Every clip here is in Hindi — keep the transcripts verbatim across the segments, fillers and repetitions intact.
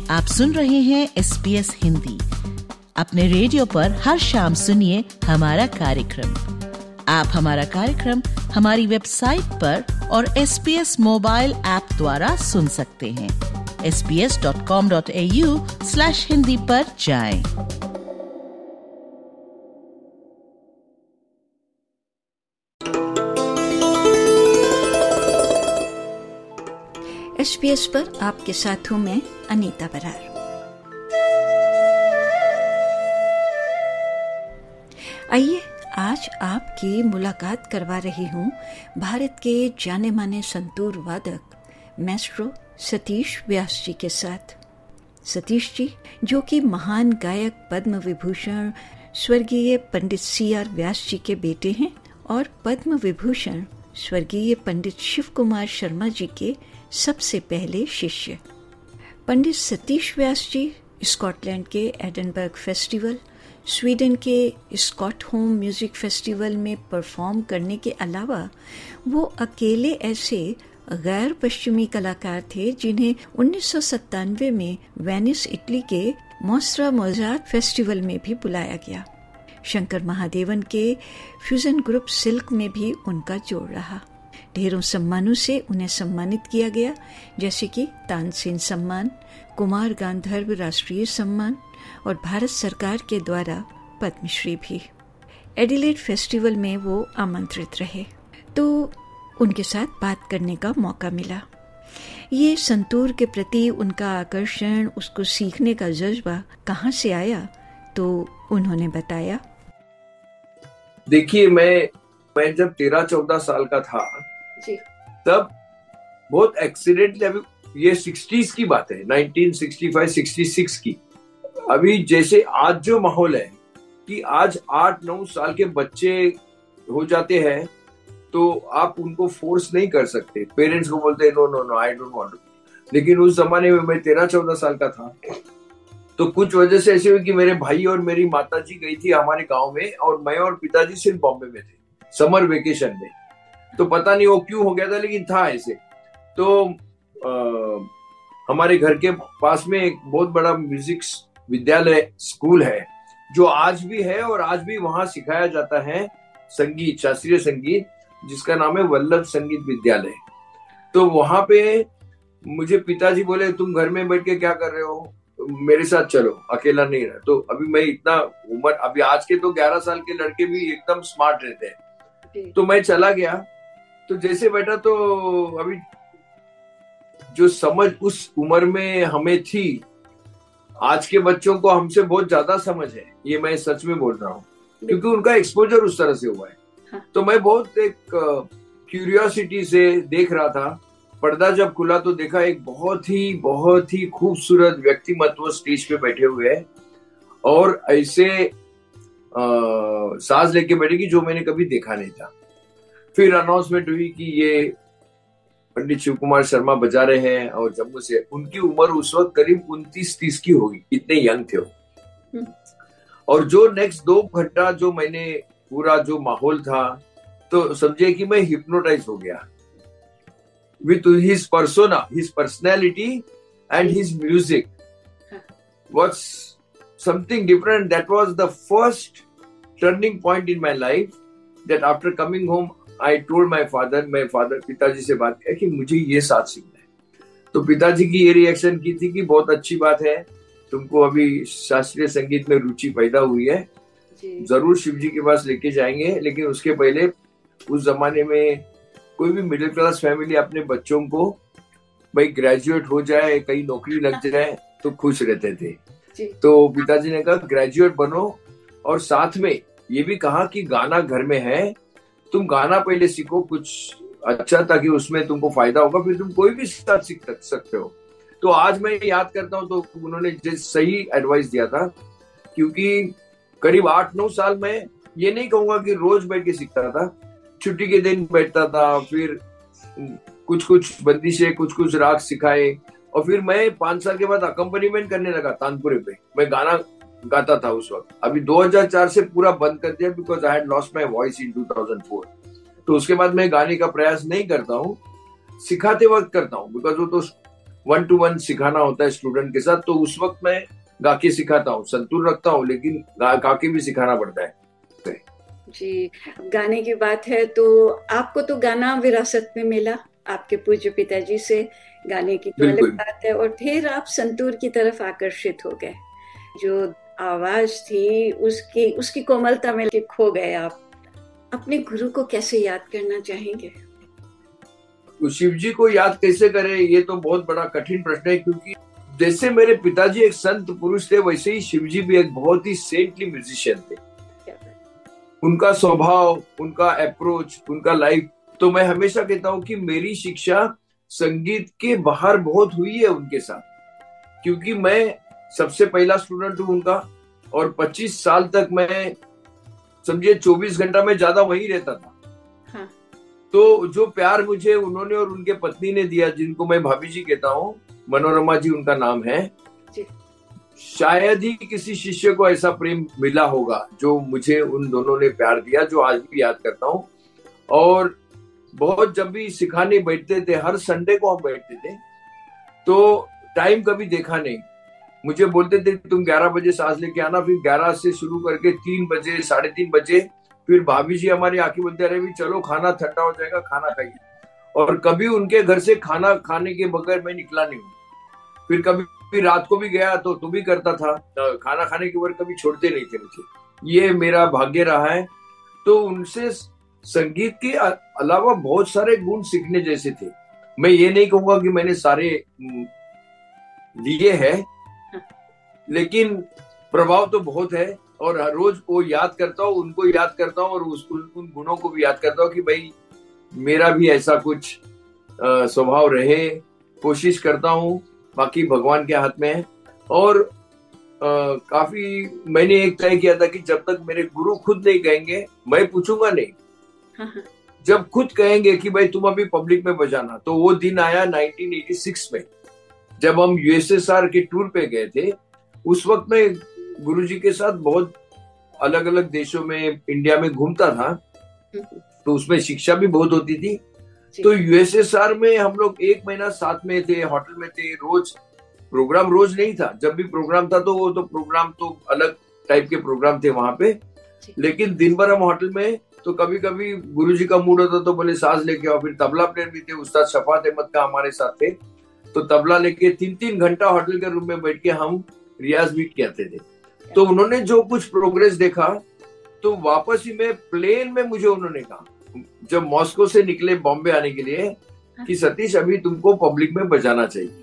आप सुन रहे हैं एस बी एस हिंदी। अपने रेडियो पर हर शाम सुनिए हमारा कार्यक्रम। आप हमारा कार्यक्रम हमारी वेबसाइट पर और S B S mobile app द्वारा सुन सकते हैं। S B S dot com dot A U slash Hindi पर जाएं। एस बी एस पर आपके साथ हूं मैं अनीता बरार। आइए आज आपकी मुलाकात करवा रही हूं भारत के जाने माने संतूर वादक मैस्ट्रो सतीश व्यास जी के साथ। सतीश जी जो कि महान गायक पद्म विभूषण स्वर्गीय पंडित सी आर व्यास जी के बेटे हैं और पद्म विभूषण स्वर्गीय पंडित शिव कुमार शर्मा जी के सबसे पहले शिष्य। पंडित सतीश व्यास जी स्कॉटलैंड के एडनबर्ग फेस्टिवल, स्वीडन के स्कॉटहोम म्यूजिक फेस्टिवल में परफॉर्म करने के अलावा वो अकेले ऐसे गैर पश्चिमी कलाकार थे जिन्हें उन्नीस सौ सत्तानवे में वेनिस इटली के मोस्ट्रा मोजार्ट फेस्टिवल में भी बुलाया गया। शंकर महादेवन के फ्यूजन ग्रुप सिल्क में भी उनका जोड़ रहा। ढेरों सम्मानों से उन्हें सम्मानित किया गया, जैसे कि तानसेन सम्मान, कुमार गांधर्व राष्ट्रीय सम्मान और भारत सरकार के द्वारा पद्मश्री भी। एडिलेड फेस्टिवल में वो आमंत्रित रहे तो उनके साथ बात करने का मौका मिला। ये संतूर के प्रति उनका आकर्षण, उसको सीखने का जज्बा कहाँ से आया, तो उन्होंने बताया। देखिए, मैं मैं जब तेरह चौदह साल का था जी। तब बहुत एक्सीडेंटली, अभी ये सिक्सटीज की बात है, nineteen sixty five sixty six की। अभी जैसे आज जो माहौल है कि आज आठ नौ साल के बच्चे हो जाते हैं तो आप उनको फोर्स नहीं कर सकते। पेरेंट्स को बोलते हैं no no no I don't want. लेकिन उस जमाने में मैं तेरह चौदह साल का था तो कुछ वजह से ऐसे हुई कि मेरे भाई और मेरी माता जी गई थी हमारे गांव में और मैं और पिताजी सिर्फ बॉम्बे में थे समर वेकेशन में। तो पता नहीं वो क्यों हो गया था, लेकिन था ऐसे। तो आ, हमारे घर के पास में एक बहुत बड़ा म्यूजिक विद्यालय स्कूल है जो आज भी है और आज भी वहां सिखाया जाता है संगीत, शास्त्रीय संगीत, जिसका नाम है वल्लभ संगीत विद्यालय। तो वहां पे मुझे पिताजी बोले तुम घर में बैठ के क्या कर रहे हो, मेरे साथ चलो, अकेला नहीं रहा। तो अभी मैं इतना उम्र, अभी आज के तो ग्यारह साल के लड़के भी एकदम स्मार्ट रहते हैं। तो मैं चला गया। तो जैसे बैठा तो अभी जो समझ उस उम्र में हमें थी, आज के बच्चों को हमसे बहुत ज्यादा समझ है, ये मैं सच में बोल रहा हूँ, क्योंकि उनका एक्सपोजर उस तरह से हुआ है। हाँ। तो मैं बहुत एक क्यूरियोसिटी से देख रहा था। पर्दा जब खुला तो देखा एक बहुत ही बहुत ही खूबसूरत व्यक्तिमत्व स्टेज पे बैठे हुए हैं और ऐसे साज लेके बैठेगी जो मैंने कभी देखा नहीं था। फिर अनाउंसमेंट हुई कि ये पंडित शिव कुमार शर्मा बजा रहे हैं और जम्मू से। उनकी उम्र उस वक्त करीब उनतीस तीस की होगी, इतने यंग थे वो। और जो नेक्स्ट दो घंटा जो मैंने पूरा जो माहौल था, तो समझे कि मैं हिप्नोटाइज हो गया with his persona, his personality and his music was something different. That was the first turning point in my life that after coming home I told my father, my father पिताजी से बात किया कि मुझे ये साथ सीखना है। तो पिताजी की ये रिएक्शन की थी कि बहुत अच्छी बात है, तुमको अभी शास्त्रीय संगीत में रुचि पैदा हुई है, जरूर शिव जी के पास लेके जाएंगे। लेकिन उसके पहले उस जमाने में कोई भी मिडिल क्लास फैमिली अपने बच्चों को भाई ग्रेजुएट हो जाए, कहीं नौकरी लग जाए तो खुश रहते थे। तो पिताजी ने कहा ग्रेजुएट बनो और साथ में ये भी कहा कि गाना घर में है, तुम गाना पहले सीखो कुछ अच्छा, ताकि उसमें तुमको फायदा होगा, फिर तुम कोई भी साथ सीख सकते हो। तो आज मैं याद करता हूँ तो उन्होंने सही एडवाइस दिया था, क्योंकि करीब आठ नौ साल में ये नहीं कहूंगा कि रोज बैठ के सीखता था, छुट्टी के दिन बैठता था, फिर कुछ कुछ बंदिशें, कुछ कुछ राग सिखाए और फिर मैं पांच साल के बाद अकम्पनीमेंट करने लगा तानपुरे पे। मैं गाना गाता था उस वक्त। अभी दो हज़ार चार से पूरा बंद कर दिया because I had lost my voice in two thousand four. तो उसके बाद मैं गाने का प्रयास नहीं करता हूँ, सिखाते वक्त करता हूँ बिकॉज वो तो वन टू वन सिखाना होता है स्टूडेंट के साथ, तो उस वक्त मैं गा के सिखाता हूँ, संतूर रखता हूँ, लेकिन गा, गा के भी सिखाना पड़ता है। जी, गाने की बात है तो आपको तो गाना विरासत में मिला आपके पूज्य पिताजी से, गाने की तो अलग बात है, और फिर आप संतूर की तरफ आकर्षित हो गए। जो आवाज थी उसकी उसकी कोमलता में खो गए आप। अपने गुरु को कैसे याद करना चाहेंगे? तो शिव जी को याद कैसे करें, ये तो बहुत बड़ा कठिन प्रश्न है, क्योंकि जैसे मेरे पिताजी एक संत पुरुष थे, वैसे ही शिव जी भी एक बहुत ही सेंटली म्यूजिशियन थे। उनका स्वभाव, उनका अप्रोच, उनका लाइफ, तो मैं हमेशा कहता हूँ कि मेरी शिक्षा संगीत के बाहर बहुत हुई है उनके साथ, क्योंकि मैं सबसे पहला स्टूडेंट हूँ उनका, और पच्चीस साल तक मैं समझिए चौबीस घंटा में ज्यादा वहीं रहता था। हाँ। तो जो प्यार मुझे उन्होंने और उनके पत्नी ने दिया, जिनको मैं भाभी जी कहता हूँ, मनोरमा जी उनका नाम है, शायद ही किसी शिष्य को ऐसा प्रेम मिला होगा जो मुझे उन दोनों ने प्यार दिया, जो आज भी याद करता हूँ। और बहुत जब भी सिखाने बैठते थे, हर संडे को हम बैठते थे, तो टाइम कभी देखा नहीं। मुझे बोलते थे तुम ग्यारह बजे सांस लेके आना, फिर ग्यारह से शुरू करके तीन बजे साढ़े तीन बजे फिर भाभी जी हमारी आंखें बोलते रहे भी चलो खाना ठंडा हो जाएगा, खाना खाइए। और कभी उनके घर से खाना खाने के बगैर मैं निकला नहीं हूँ। फिर कभी फिर रात को भी गया तो तू भी करता था, खाना खाने के बाद कभी छोड़ते नहीं थे मुझे। ये मेरा भाग्य रहा है। तो उनसे संगीत के अलावा बहुत सारे गुण सीखने जैसे थे। मैं ये नहीं कहूंगा कि मैंने सारे लिए हैं, लेकिन प्रभाव तो बहुत है। और हर रोज वो याद करता हूँ, उनको याद करता हूँ, और उस उन गुणों को भी याद करता हूँ कि भाई मेरा भी ऐसा कुछ स्वभाव रहे। कोशिश करता हूँ, बाकी भगवान के हाथ में है। और आ, काफी मैंने एक तय किया था कि जब तक मेरे गुरु खुद नहीं कहेंगे मैं पूछूंगा नहीं। जब खुद कहेंगे कि भाई तुम अभी पब्लिक में बजाना, तो वो दिन आया नाइनटीन एटी सिक्स में, जब हम यूएसएसआर के टूर पे गए थे। उस वक्त मैं गुरुजी के साथ बहुत अलग अलग देशों में, इंडिया में घूमता था, तो उसमें शिक्षा भी बहुत होती थी। तो यूएसएसआर में हम लोग एक महीना साथ में थे, होटल में थे। रोज प्रोग्राम रोज नहीं था, जब भी प्रोग्राम था तो वो तो प्रोग्राम तो अलग टाइप के प्रोग्राम थे वहां पे, लेकिन दिन भर हम होटल में। तो कभी कभी गुरुजी का मूड होता तो बोले सांस लेके आओ। फिर तबला प्लेयर भी थे, उस्ताद शफात अहमद का हमारे साथ थे, तो तबला लेके तीन तीन घंटा होटल के रूम में बैठ के हम रियाज भी करते थे। तो उन्होंने जो कुछ प्रोग्रेस देखा, तो वापस ही में प्लेन में मुझे उन्होंने कहा, जब मॉस्को से निकले बॉम्बे आने के लिए, कि सतीश अभी तुमको पब्लिक में बजाना चाहिए।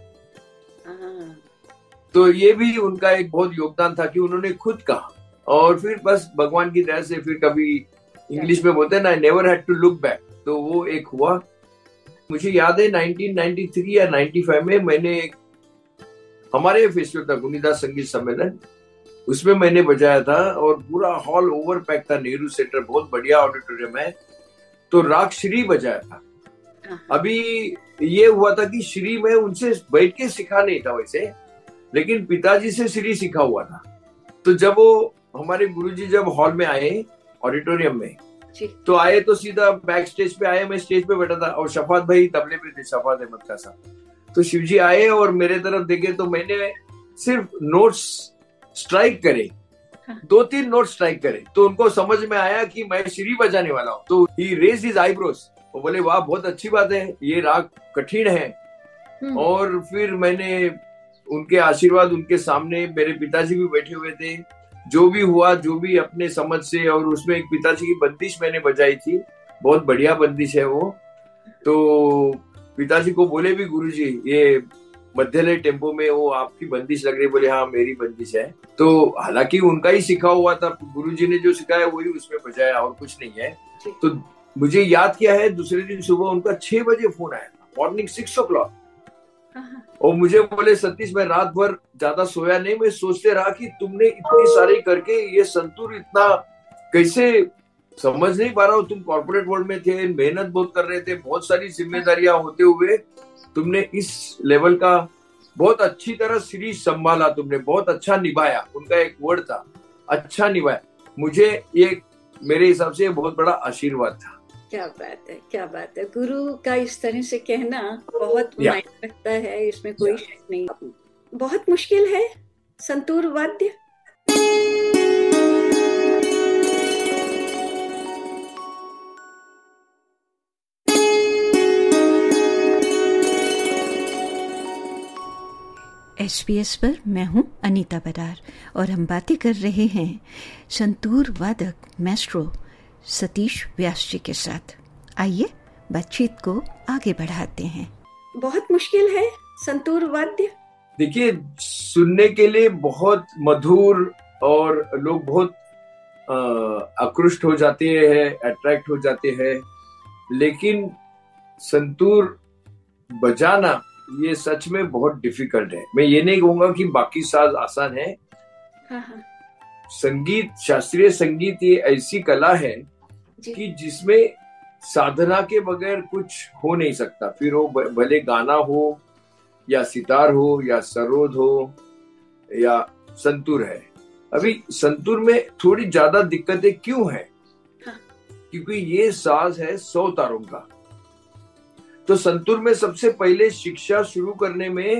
तो ये भी उनका एक बहुत योगदान था कि उन्होंने खुद कहा। और फिर बस भगवान की दया से फिर कभी इंग्लिश में बोलते हैं ना, never had to look back, तो वो एक हुआ। मुझे याद है नाइनटीन नाइंटी थ्री या नाइंटी फाइव में मैंने हमारे फेस्टिवल था गुनीदास संगीत सम्मेलन, उसमें मैंने बजाया था, और पूरा हॉल ओवर पैक था। नेहरू सेंटर बहुत बढ़िया ऑडिटोरियम है, तो राग श्री बजाया था। अभी ये हुआ था कि श्री में उनसे बैठ के सीखा नहीं था वैसे, लेकिन पिताजी से श्री सीखा हुआ था। तो जब वो हमारे गुरुजी जब हॉल में आए ऑडिटोरियम में, तो आए तो सीधा बैक स्टेज पे आए, मैं स्टेज पे बैठा था, और शफात भाई तबले पे थे, शफात अहमद का साहब। तो शिवजी आए और मेरे तरफ देखे, तो मैंने सिर्फ नोट्स स्ट्राइक करे, दो तीन नोट स्ट्राइक करे, तो उनको समझ में आया कि मैं श्री बजाने वाला हूँ। तो ही रेज्ड हिज आईब्रोज, वो बोले वाह बहुत अच्छी बात है, ये राग कठिन है। और फिर मैंने उनके आशीर्वाद, उनके सामने मेरे पिताजी भी बैठे हुए थे, जो भी हुआ जो भी अपने समझ से। और उसमें एक पिताजी की बंदिश मैंने बजाई थी, बहुत बढ़िया बंदिश है वो। तो पिताजी को बोले भी गुरुजी ये मध्यलय टेम्पो में वो आपकी बंदिश लग रही, बोले हाँ मेरी बंदिश है। तो हालांकि उनका ही सिखा हुआ था, गुरुजी ने जो सिखाया वही उसमें बजाया, और कुछ नहीं है। तो मुझे याद किया है, दूसरे दिन सुबह उनका छह बजे फोन आया था, मॉर्निंग सिक्स ओ क्लॉक, और मुझे बोले सतीश मैं रात भर ज्यादा सोया नहीं, मैं सोचते रहा कि तुमने इतनी सारी करके ये संतूर इतना कैसे समझ नहीं पा रहा हूँ। तुम कॉर्पोरेट वर्ल्ड में थे, मेहनत बहुत कर रहे थे, बहुत सारी जिम्मेदारियां होते हुए तुमने इस लेवल का बहुत अच्छी तरह सीरीज संभाला, तुमने बहुत अच्छा निभाया। उनका एक वर्ड था, अच्छा निभाया। मुझे ये मेरे हिसाब से बहुत बड़ा आशीर्वाद था। क्या बात है, क्या बात है। गुरु का इस तरह से कहना बहुत मायने रखता है, इसमें कोई शक नहीं। बहुत मुश्किल है संतूर वाद्य। एस बी एस पर मैं हूं अनीता बरार और हम बातें कर रहे हैं संतूर वादक मैस्ट्रो सतीश व्यास जी के साथ। आइए बातचीत को आगे बढ़ाते हैं। बहुत मुश्किल है संतूर वाद्य। देखिए, सुनने के लिए बहुत मधुर और लोग बहुत आकृष्ट हो जाते हैं, अट्रैक्ट हो जाते हैं, लेकिन संतूर बजाना ये सच में बहुत डिफिकल्ट है। मैं ये नहीं कहूंगा कि बाकी साज आसान है। हाँ हाँ। संगीत, शास्त्रीय संगीत ये ऐसी कला है कि जिसमें साधना के बगैर कुछ हो नहीं सकता। फिर वो भले गाना हो या सितार हो या सरोद हो या संतूर है। अभी संतूर में थोड़ी ज्यादा दिक्कतें क्यों है? हाँ। क्योंकि ये साज है सौ तारों का। तो संतूर में सबसे पहले शिक्षा शुरू करने में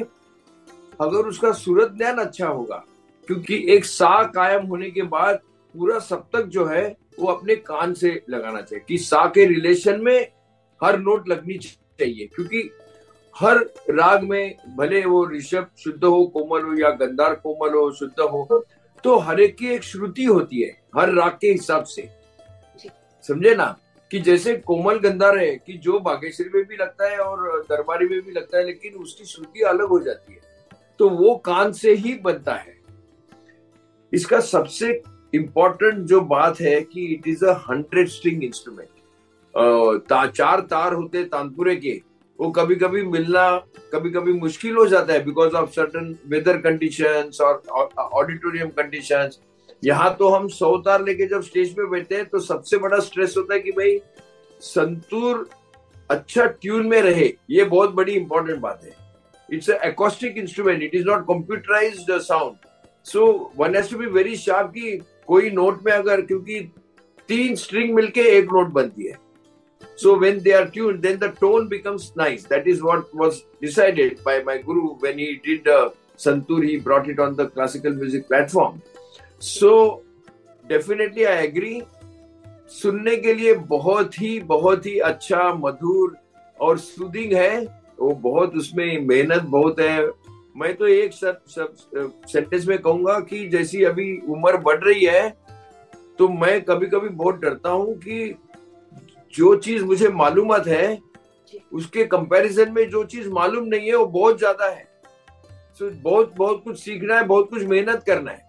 अगर उसका सूरत ज्ञान अच्छा होगा, क्योंकि एक सा कायम होने के बाद पूरा सप्तक जो है वो अपने कान से लगाना चाहिए कि सा के रिलेशन में हर नोट लगनी चाहिए। क्योंकि हर राग में भले वो ऋषभ शुद्ध हो, कोमल हो या गंधार कोमल हो, शुद्ध हो, तो हर एक की एक श्रुति होती है हर राग के हिसाब से। समझे ना? कि जैसे कोमल गंधार है कि जो बागेश्वरी में भी लगता है और दरबारी में भी लगता है, लेकिन उसकी श्रुति अलग हो जाती है, तो वो कान से ही बनता है। इसका सबसे इम्पोर्टेंट जो बात है कि it is a hundred string instrument. ता, चार तार होते तानपुरे के, वो कभी कभी मिलना कभी कभी मुश्किल हो जाता है because of certain weather conditions और ऑडिटोरियम कंडीशंस। यहाँ तो हम सौ तार लेके जब स्टेज पे बैठते हैं तो सबसे बड़ा स्ट्रेस होता है कि भाई संतूर अच्छा ट्यून में रहे। ये बहुत बड़ी इंपॉर्टेंट बात है। It's a acoustic instrument, it is not computerised sound, so one has to be very sharp कि कोई नोट में अगर, क्योंकि तीन स्ट्रिंग मिलके एक नोट बनती है, so when they are tuned then the tone becomes nice. That is what was decided by my guru when he did uh, santoor. He brought it on the classical music platform. So definitely I agree, सुनने के लिए बहुत ही बहुत ही अच्छा, मधुर और सूदिंग है वो। बहुत उसमें मेहनत बहुत है। मैं तो एक सब सब सेंटेंस में कहूंगा कि जैसी अभी उम्र बढ़ रही है तो मैं कभी कभी बहुत डरता हूं कि जो चीज मुझे मालूमात है उसके कंपैरिजन में जो चीज मालूम नहीं है वो बहुत ज्यादा है। so, बहुत बहुत कुछ सीखना है, बहुत कुछ मेहनत करना है।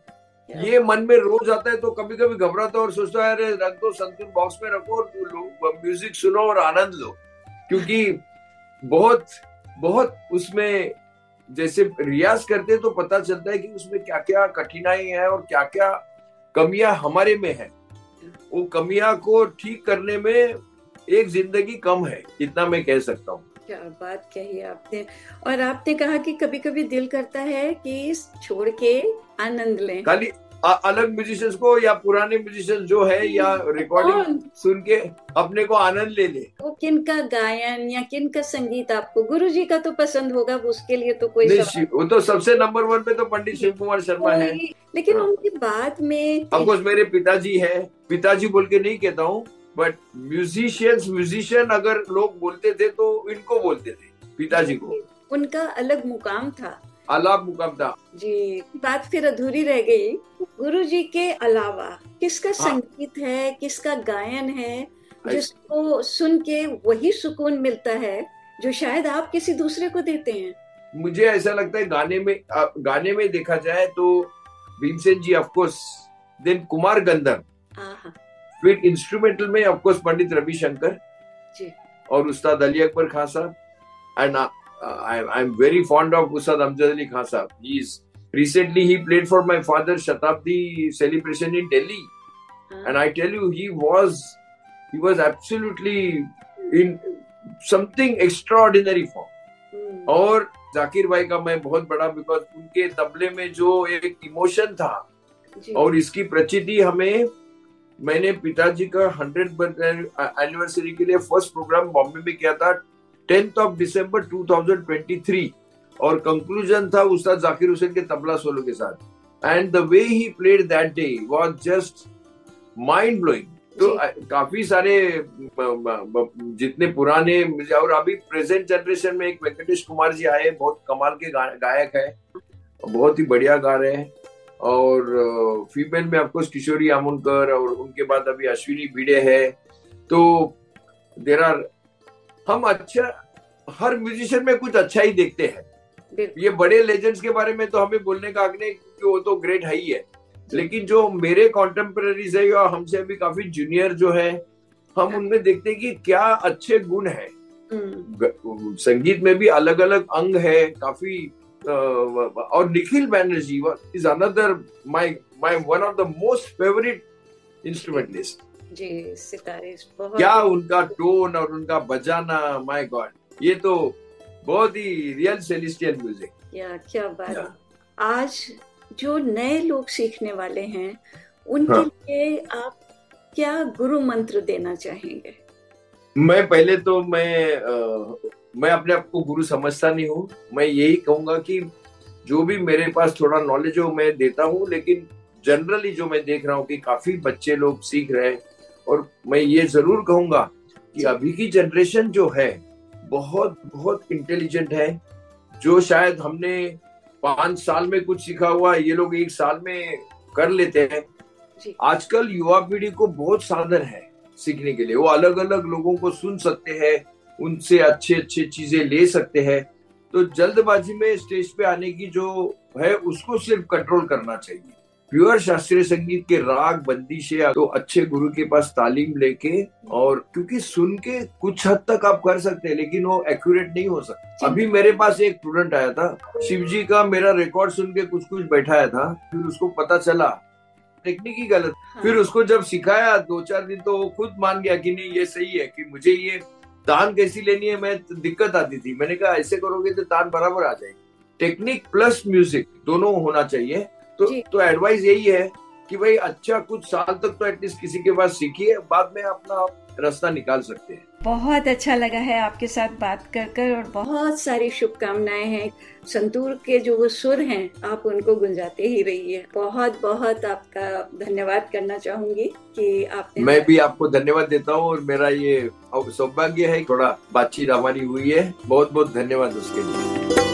ये मन में रोज आता है तो कभी कभी घबराता और सोचता है अरे रख दो, संतूर बॉक्स में रखो और म्यूजिक सुनो और आनंद लो। क्योंकि बहुत बहुत उसमें जैसे रियाज करते तो पता चलता है कि उसमें क्या क्या कठिनाई है और क्या क्या कमियां हमारे में है। वो कमियां को ठीक करने में एक जिंदगी कम है, इतना मैं कह सकता हूँ। क्या बात कही आपने। और आपने कहा कि कभी कभी दिल करता है कि छोड़ के आनंद लें, खाली अलग म्यूजिशियंस को या पुराने म्यूजिशियंस जो है या रिकॉर्डिंग सुन के अपने को आनंद ले ले। वो किन का गायन या किन का संगीत आपको, गुरुजी का तो पसंद होगा, उसके लिए तो कोई नहीं, वो तो सबसे नंबर वन पे तो पंडित शिव कुमार शर्मा है। लेकिन हाँ। उनकी बात में ऑफकोर्स मेरे पिताजी है, पिताजी बोल के नहीं कहता हूँ, बट म्यूजिशियंस म्यूजिशियन अगर लोग बोलते थे तो इनको बोलते थे, पिताजी को। उनका अलग मुकाम था, अलग मुकाम था जी। बात फिर अधूरी रह गई, गुरुजी के अलावा किसका हाँ। संगीत है, किसका गायन है जिसको सुन के वही सुकून मिलता है जो शायद आप किसी दूसरे को देते हैं? मुझे ऐसा लगता है गाने में गाने में देखा जाए तो Bhimsen ji of course, then Kumar Gandharva, फिर इंस्ट्रूमेंटल में ऑफ कोर्स पंडित रविशंकर जी और Ustad Ali Akbar Khan sahab. And I I am very fond of Ustad Amjad Ali Khan sahab. He is recently he played for my father Shatabdi celebration in Delhi, uh-huh. and I tell you he was he was absolutely in something extraordinary form. hmm. और जाकिर भाई का मैं बहुत बड़ा, बिकॉज उनके तबले में जो एक इमोशन था जी. और इसकी प्रचिति हमें मैंने पिताजी का हंड्रेड एनिवर्सरी के लिए फर्स्ट प्रोग्राम बॉम्बे में किया था tenth of December two thousand twenty three, और कंक्लूजन था उस्ताद जाकिर हुसैन के तबला सोलो के साथ, and the way he played that day was just mind blowing. तो काफी सारे जितने पुराने, और अभी प्रेजेंट जनरेशन में एक वेंकटेश कुमार जी आए, बहुत कमाल के गायक है, बहुत ही बढ़िया गा रहे हैं। और फीमेल में ऑफकोर्स किशोरी आमोनकर, और उनके बाद अभी अश्विनी भिड़े है। तो देर आर, हम अच्छा, हर म्यूजिशियन में कुछ अच्छा ही देखते हैं। ये बड़े लेजेंड्स के बारे में तो हमें बोलने का हक नहीं, क्योंकि वो तो ग्रेट है ही है, लेकिन जो मेरे कॉन्टेम्पररीज है या हमसे अभी काफी जूनियर जो है, हम उनमें देखते हैं कि क्या अच्छे गुण है। संगीत में भी अलग अलग अंग है काफी। और Nikhil Banerjee is another my my one of the most favourite instrumentalist ji. सितारे बहुत, क्या उनका टोन और उनका बजाना, माय गॉड, ये तो बहुत ही रियल सेलेस्टियल म्यूजिक। क्या क्या बात है। आज जो नए लोग सीखने वाले हैं उनके हाँ। लिए आप क्या गुरु मंत्र देना चाहेंगे? मैं पहले तो मैं आ, मैं अपने आप को गुरु समझता नहीं हूँ। मैं यही कहूंगा कि जो भी मेरे पास थोड़ा नॉलेज हो मैं देता हूँ, लेकिन जनरली जो मैं देख रहा हूँ कि काफी बच्चे लोग सीख रहे हैं। और मैं ये जरूर कहूंगा कि अभी की जनरेशन जो है बहुत बहुत इंटेलिजेंट है। जो शायद हमने पांच साल में कुछ सीखा हुआ ये लोग एक साल में कर लेते हैं। आजकल युवा पीढ़ी को बहुत साधन है सीखने के लिए, वो अलग अलग लोगों को सुन सकते हैं, उनसे अच्छे अच्छे चीजें ले सकते हैं। तो जल्दबाजी में स्टेज पे आने की जो है उसको सिर्फ कंट्रोल करना चाहिए। प्योर शास्त्रीय संगीत के राग बंदिशें तो अच्छे गुरु के पास तालीम लेके, और क्योंकि सुन के कुछ हद तक आप कर सकते हैं, लेकिन वो एक्यूरेट नहीं हो सकता। अभी मेरे पास एक स्टूडेंट आया था, शिवजी का मेरा रिकॉर्ड सुन के कुछ कुछ बैठाया था, फिर उसको पता चला टेक्निक ही गलत। हाँ। फिर उसको जब सिखाया दो चार दिन तो वो खुद मान गया कि नहीं ये सही है, कि मुझे ये तान कैसी लेनी है मैं दिक्कत आती थी। मैंने कहा ऐसे करोगे तो तान बराबर आ जाएगी। टेक्निक प्लस म्यूजिक दोनों होना चाहिए। तो तो एडवाइस यही है कि भाई अच्छा कुछ साल तक तो एटलीस्ट किसी के पास सीखिए, बाद में अपना रास्ता निकाल सकते हैं। बहुत अच्छा लगा है आपके साथ बात कर कर, और बहुत सारी शुभकामनाएं हैं। संतूर के जो वो सुर हैं आप उनको गुंजाते ही रहिए। बहुत बहुत आपका धन्यवाद करना चाहूंगी कि आपने। मैं भी आपको धन्यवाद देता हूँ, और मेरा ये सौभाग्य है थोड़ा बातचीत हमारी हुई है। बहुत बहुत धन्यवाद उसके लिए।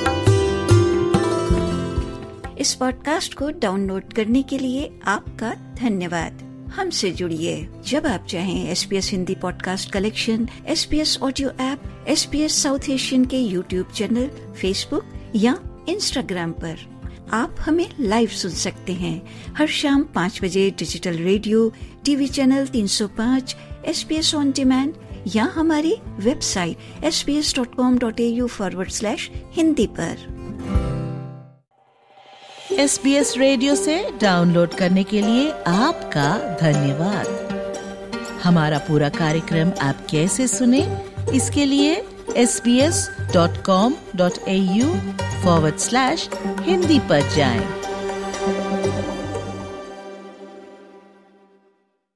इस पॉडकास्ट को डाउनलोड करने के लिए आपका धन्यवाद। हमसे जुड़िए जब आप चाहें। SPS Hindi podcast collection, SPS audio app, SPS south Asian के यूट्यूब चैनल, फेसबुक या इंस्टाग्राम पर आप हमें लाइव सुन सकते हैं। हर शाम पाँच बजे डिजिटल रेडियो, टीवी चैनल तीन सौ पाँच, एसपीएस ऑन डिमांड या हमारी website S P S dot com dot A U forward slash Hindi पर। एसबीएस रेडियो से डाउनलोड करने के लिए आपका धन्यवाद। हमारा पूरा कार्यक्रम आप कैसे सुने, इसके लिए S B S dot com dot A U forward slash Hindi पर जाएं।